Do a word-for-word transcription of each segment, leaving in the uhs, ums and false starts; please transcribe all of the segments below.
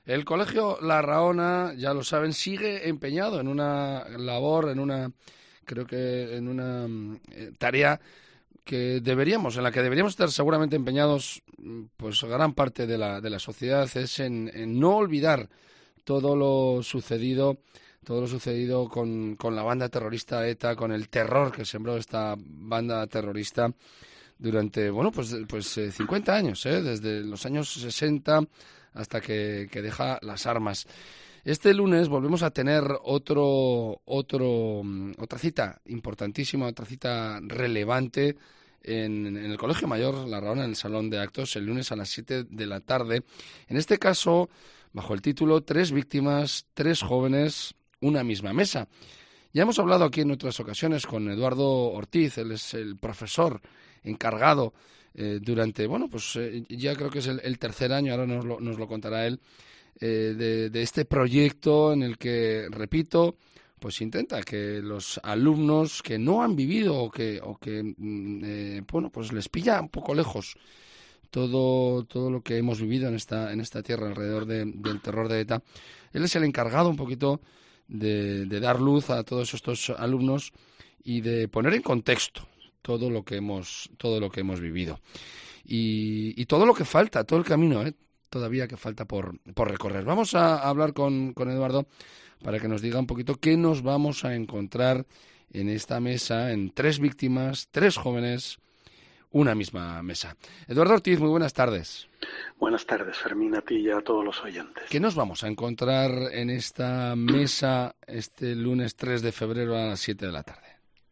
El Colegio La Rahona, ya lo saben, sigue empeñado en una labor, en una, creo que en una eh, tarea que deberíamos, en la que deberíamos estar seguramente empeñados, pues gran parte de la, de la sociedad, es en, en no olvidar todo lo sucedido, todo lo sucedido con, con la banda terrorista ETA, con el terror que sembró esta banda terrorista durante, bueno, pues, pues eh, cincuenta años, ¿eh? Desde los años sesenta hasta que, que deja las armas. Este lunes volvemos a tener otro, otro, otra cita importantísima, otra cita relevante en, en el Colegio Mayor La Rahona, en el Salón de Actos, el lunes a las siete de la tarde. En este caso, bajo el título Tres víctimas, tres jóvenes, una misma mesa. Ya hemos hablado aquí en otras ocasiones con Eduardo Ortiz, él es el profesor encargado eh, durante, bueno, pues eh, ya creo que es el, el tercer año, ahora nos lo, nos lo contará él, eh, de, de este proyecto en el que, repito, pues intenta que los alumnos que no han vivido o que, o que mm, eh, bueno, pues les pilla un poco lejos todo, todo lo que hemos vivido en esta, en esta tierra alrededor de, del terror de ETA. Él es el encargado un poquito de, de dar luz a todos estos alumnos y de poner en contexto todo lo que hemos, todo lo que hemos vivido. Y, y todo lo que falta, todo el camino, ¿eh? todavía que falta por, por recorrer. Vamos a hablar con, con Eduardo para que nos diga un poquito qué nos vamos a encontrar en esta mesa, en tres víctimas, tres jóvenes, una misma mesa. Eduardo Ortiz, muy buenas tardes. Buenas tardes, Fermín, a ti y a todos los oyentes. ¿Qué nos vamos a encontrar en esta mesa este lunes tres de febrero a las siete de la tarde?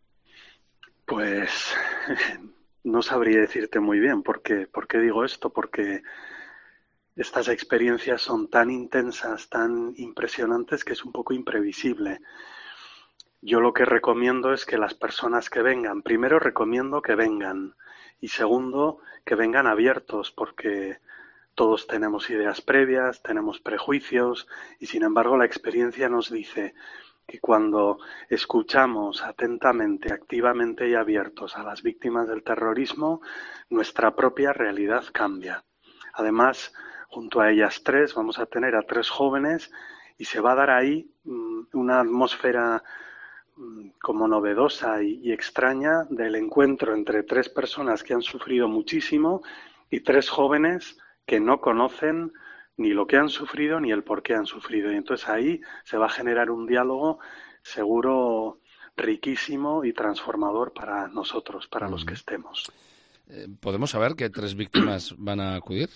Pues no sabría decirte muy bien por qué, por qué digo esto, porque estas experiencias son tan intensas, tan impresionantes, que es un poco imprevisible. Yo lo que recomiendo es que las personas que vengan, primero recomiendo que vengan y segundo, que vengan abiertos, porque todos tenemos ideas previas, tenemos prejuicios y sin embargo la experiencia nos dice que cuando escuchamos atentamente, activamente y abiertos a las víctimas del terrorismo, nuestra propia realidad cambia. Además, junto a ellas tres vamos a tener a tres jóvenes y se va a dar ahí una atmósfera como novedosa y, y extraña del encuentro entre tres personas que han sufrido muchísimo y tres jóvenes que no conocen ni lo que han sufrido ni el por qué han sufrido. Y entonces ahí se va a generar un diálogo seguro riquísimo y transformador para nosotros, para uh-huh. los que estemos. Eh, ¿Podemos saber qué tres víctimas van a acudir?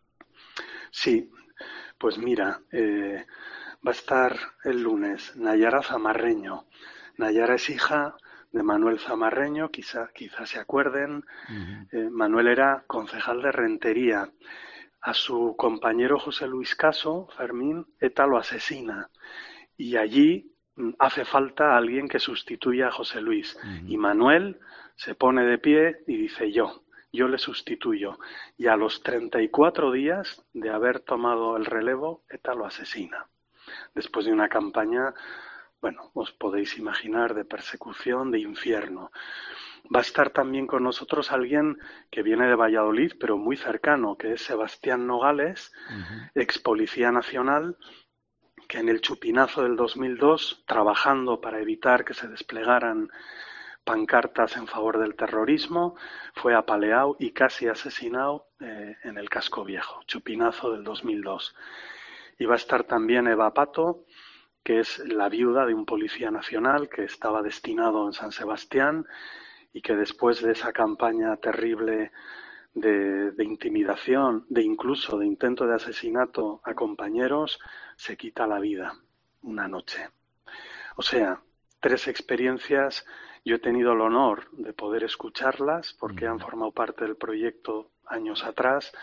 Sí, pues mira, eh, va a estar el lunes Nayara Zamarreño. Nayara es hija de Manuel Zamarreño, quizá, quizá se acuerden. Uh-huh. Eh, Manuel era concejal de Rentería. A su compañero José Luis Caso, Fermín, ETA lo asesina. Y allí hace falta alguien que sustituya a José Luis. Uh-huh. Y Manuel se pone de pie y dice yo, yo le sustituyo. Y a los treinta y cuatro días de haber tomado el relevo, ETA lo asesina. Después de una campaña, bueno, os podéis imaginar, de persecución, de infierno. Va a estar también con nosotros alguien que viene de Valladolid, pero muy cercano, que es Sebastián Nogales, uh-huh. ex policía nacional, que en el chupinazo del dos mil dos, trabajando para evitar que se desplegaran pancartas en favor del terrorismo, fue apaleado y casi asesinado eh, en el Casco Viejo, chupinazo del dos mil dos. Y va a estar también Eva Pato, que es la viuda de un policía nacional que estaba destinado en San Sebastián y que después de esa campaña terrible de, de intimidación, de incluso de intento de asesinato a compañeros, se quita la vida una noche. O sea, tres experiencias. Yo he tenido el honor de poder escucharlas porque han formado parte del proyecto años atrás.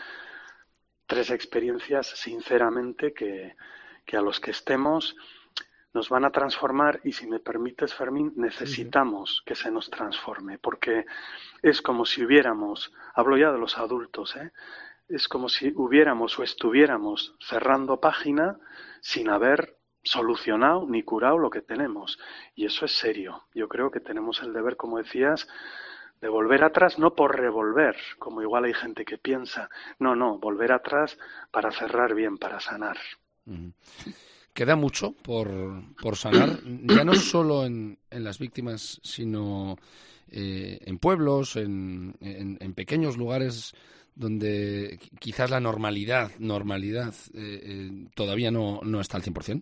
Tres experiencias, sinceramente, que, que a los que estemos nos van a transformar y, si me permites, Fermín, necesitamos sí, sí. que se nos transforme, porque es como si hubiéramos, hablo ya de los adultos, ¿eh? es como si hubiéramos o estuviéramos cerrando página sin haber solucionado ni curado lo que tenemos. Y eso es serio. Yo creo que tenemos el deber, como decías, de volver atrás, no por revolver, como igual hay gente que piensa, no, no, volver atrás para cerrar bien, para sanar. Uh-huh. Queda mucho por, por sanar, ya no solo en, en las víctimas, sino eh, en pueblos, en, en, en pequeños lugares donde quizás la normalidad, normalidad eh, eh, todavía no, no está al cien por ciento.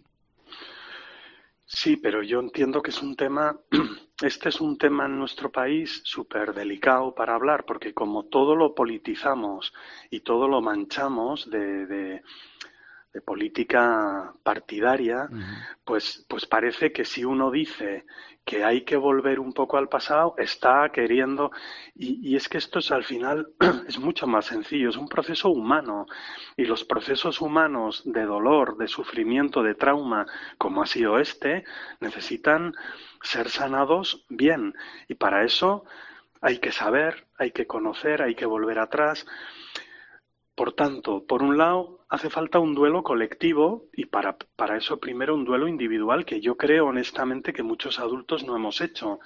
Sí, pero yo entiendo que es un tema, este es un tema en nuestro país súper delicado para hablar, porque como todo lo politizamos y todo lo manchamos de, de, de política partidaria, Uh-huh. pues, pues parece que si uno dice que hay que volver un poco al pasado, está queriendo, y, y es que esto es al final es mucho más sencillo, es un proceso humano, y los procesos humanos de dolor, de sufrimiento, de trauma, como ha sido este, necesitan ser sanados bien, y para eso hay que saber, hay que conocer, hay que volver atrás. Por tanto, por un lado, hace falta un duelo colectivo y para, para eso primero un duelo individual que yo creo honestamente que muchos adultos no hemos hecho.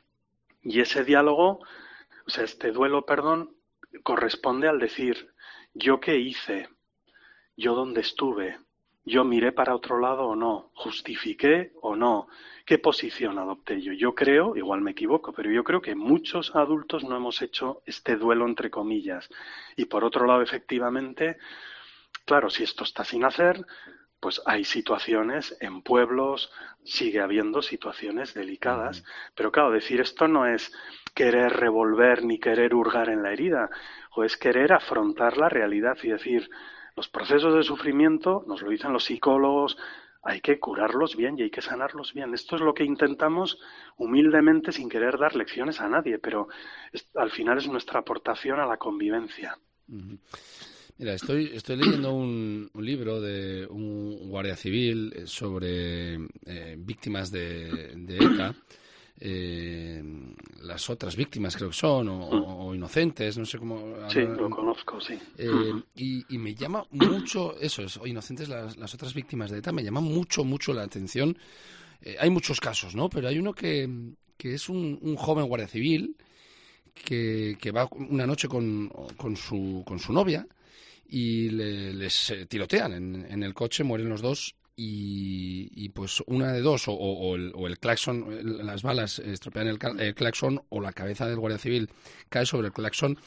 Y ese diálogo, o sea, este duelo, perdón, corresponde al decir, ¿yo qué hice? ¿Yo dónde estuve? ¿Yo miré para otro lado o no? ¿Justifiqué o no? ¿Qué posición adopté yo? Yo creo, igual me equivoco, pero yo creo que muchos adultos no hemos hecho este duelo entre comillas. Y por otro lado, efectivamente, claro, si esto está sin hacer, pues hay situaciones en pueblos, sigue habiendo situaciones delicadas. Uh-huh. Pero claro, decir esto no es querer revolver ni querer hurgar en la herida, o es querer afrontar la realidad y decir, los procesos de sufrimiento, nos lo dicen los psicólogos, hay que curarlos bien y hay que sanarlos bien. Esto es lo que intentamos humildemente sin querer dar lecciones a nadie, pero es, al final es nuestra aportación a la convivencia. Uh-huh. Mira, estoy, estoy leyendo un, un libro de un guardia civil sobre eh, víctimas de, de ETA. Eh, las otras víctimas creo que son, o, o, o inocentes, no sé cómo... Sí, lo conozco, sí. Eh, y, y me llama mucho, eso es, o inocentes, las, las otras víctimas de ETA, me llama mucho, mucho la atención. Eh, hay muchos casos, ¿no? Pero hay uno que, que es un, un joven guardia civil que, que va una noche con, con, su, con su novia y le, les tirotean en, en el coche, mueren los dos. Y, y pues una de dos, o, o, el, o el claxon, las balas estropean el, el claxon, o la cabeza del guardia civil cae sobre el claxon,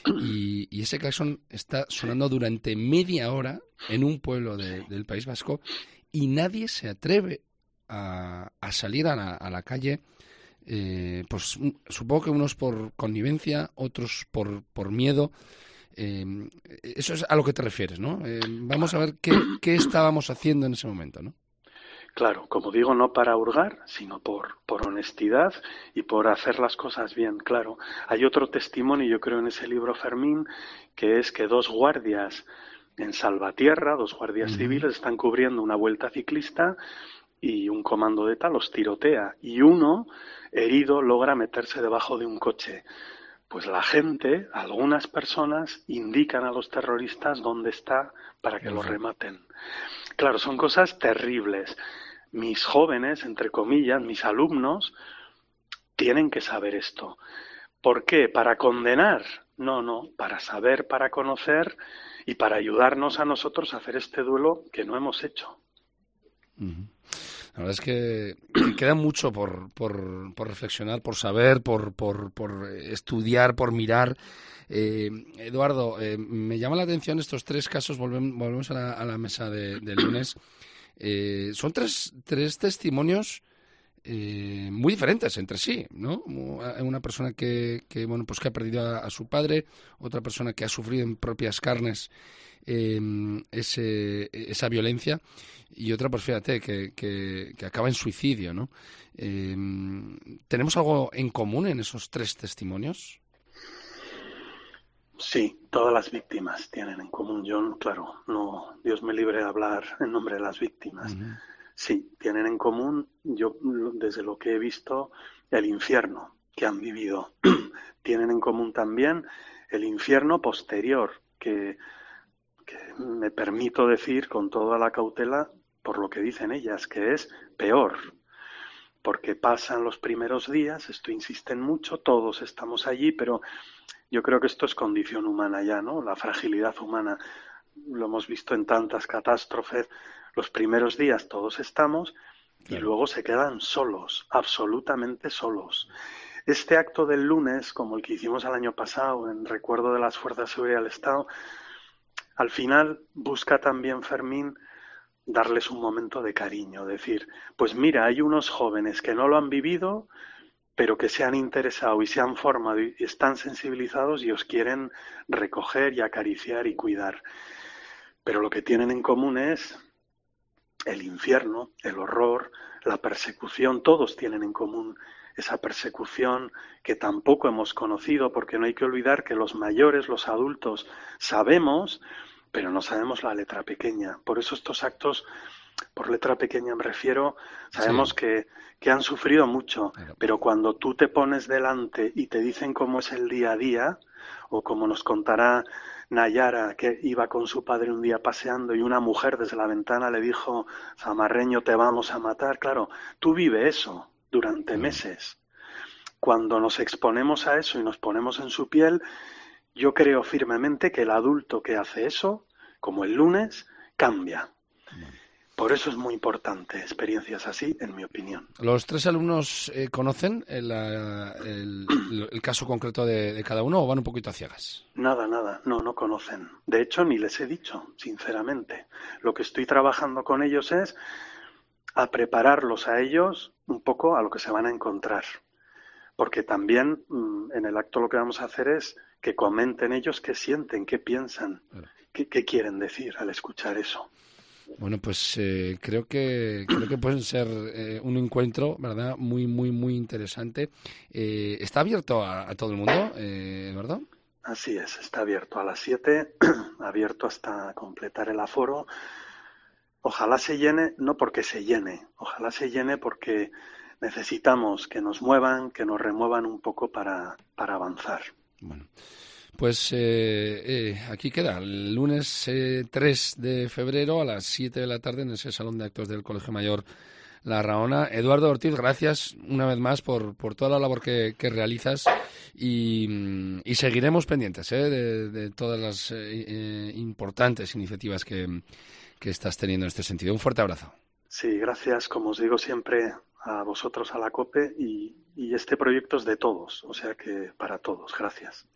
y, y ese claxon está sonando durante media hora en un pueblo de, del País Vasco, y nadie se atreve a, a salir a la, a la calle. Eh, pues supongo que unos por connivencia, otros por, por miedo. Eh, eso es a lo que te refieres, ¿no? Eh, vamos a ver qué, qué estábamos haciendo en ese momento, ¿no? Claro, como digo, no para hurgar, sino por, por honestidad y por hacer las cosas bien, claro. Hay otro testimonio, yo creo, en ese libro, Fermín, que es que dos guardias en Salvatierra, dos guardias uh-huh. civiles, están cubriendo una vuelta ciclista y un comando de ETA los tirotea. Y uno, herido, logra meterse debajo de un coche. Pues la gente, algunas personas, indican a los terroristas dónde está para que uh-huh. los rematen. Claro, son cosas terribles. Mis jóvenes, entre comillas, mis alumnos, tienen que saber esto. ¿Por qué? ¿Para condenar? No, no, para saber, para conocer y para ayudarnos a nosotros a hacer este duelo que no hemos hecho. Uh-huh. La verdad es que queda mucho por, por, por reflexionar, por saber, por, por, por estudiar, por mirar. Eh, Eduardo, eh, me llama la atención estos tres casos, volvemos, volvemos a, la, a la mesa de, de lunes. Eh, son tres, tres testimonios eh, muy diferentes entre sí, ¿no? Una persona que, que, bueno, pues que ha perdido a, a su padre, otra persona que ha sufrido en propias carnes eh, ese, esa violencia, y otra, pues fíjate, que, que, que acaba en suicidio, ¿no? Eh, ¿Tenemos algo en común en esos tres testimonios? Sí, todas las víctimas tienen en común. Yo, claro, no, Dios me libre de hablar en nombre de las víctimas. Uh-huh. Sí, tienen en común, yo desde lo que he visto, el infierno que han vivido. Tienen en común también el infierno posterior, que, que me permito decir con toda la cautela por lo que dicen ellas, que es peor. Porque pasan los primeros días, esto insisten mucho, todos estamos allí, pero yo creo que esto es condición humana ya, ¿no? La fragilidad humana, lo hemos visto en tantas catástrofes. Los primeros días todos estamos y Claro. luego se quedan solos, absolutamente solos. Este acto del lunes, como el que hicimos el año pasado en recuerdo de las Fuerzas de Seguridad del Estado, al final busca también, Fermín, darles un momento de cariño, decir, pues mira, hay unos jóvenes que no lo han vivido, pero que se han interesado y se han formado y están sensibilizados y os quieren recoger y acariciar y cuidar. Pero lo que tienen en común es el infierno, el horror, la persecución, todos tienen en común esa persecución que tampoco hemos conocido, porque no hay que olvidar que los mayores, los adultos, sabemos, pero no sabemos la letra pequeña. Por eso estos actos, por letra pequeña me refiero, sabemos Sí, que, que han sufrido mucho, claro. pero cuando tú te pones delante y te dicen cómo es el día a día, o como nos contará Nayara, que iba con su padre un día paseando y una mujer desde la ventana le dijo, Zamarreño, te vamos a matar. Claro, tú vives eso durante Claro. meses. Cuando nos exponemos a eso y nos ponemos en su piel, yo creo firmemente que el adulto que hace eso, como el lunes, cambia. Bueno. Por eso es muy importante experiencias así, en mi opinión. ¿Los tres alumnos eh, conocen el, la- el- el- el caso concreto de, de cada uno o van un poquito a ciegas? Nada, nada, no, no conocen. De hecho, ni les he dicho, sinceramente. Lo que estoy trabajando con ellos es a prepararlos a ellos un poco a lo que se van a encontrar. Porque también mmm, en el acto lo que vamos a hacer es que comenten ellos qué sienten, qué piensan, Claro. qué, qué quieren decir al escuchar eso. Bueno, pues eh, creo que creo que pueden ser eh, un encuentro, ¿verdad? Muy, muy, muy interesante. Eh, ¿está abierto a, a todo el mundo, eh, Eduardo? Así es, está abierto a las siete, abierto hasta completar el aforo. Ojalá se llene, no porque se llene, ojalá se llene porque necesitamos que nos muevan, que nos remuevan un poco para, para avanzar. Bueno, pues eh, eh, aquí queda, el lunes eh, tres de febrero a las siete de la tarde en ese salón de actos del Colegio Mayor La Rahona. Eduardo Ortiz, gracias una vez más por, por toda la labor que, que realizas y, mm, y seguiremos pendientes eh, de, de todas las eh, eh, importantes iniciativas que, que estás teniendo en este sentido. Un fuerte abrazo. Sí, gracias, como os digo siempre, a vosotros, a la COPE, y, y este proyecto es de todos, o sea que para todos. Gracias.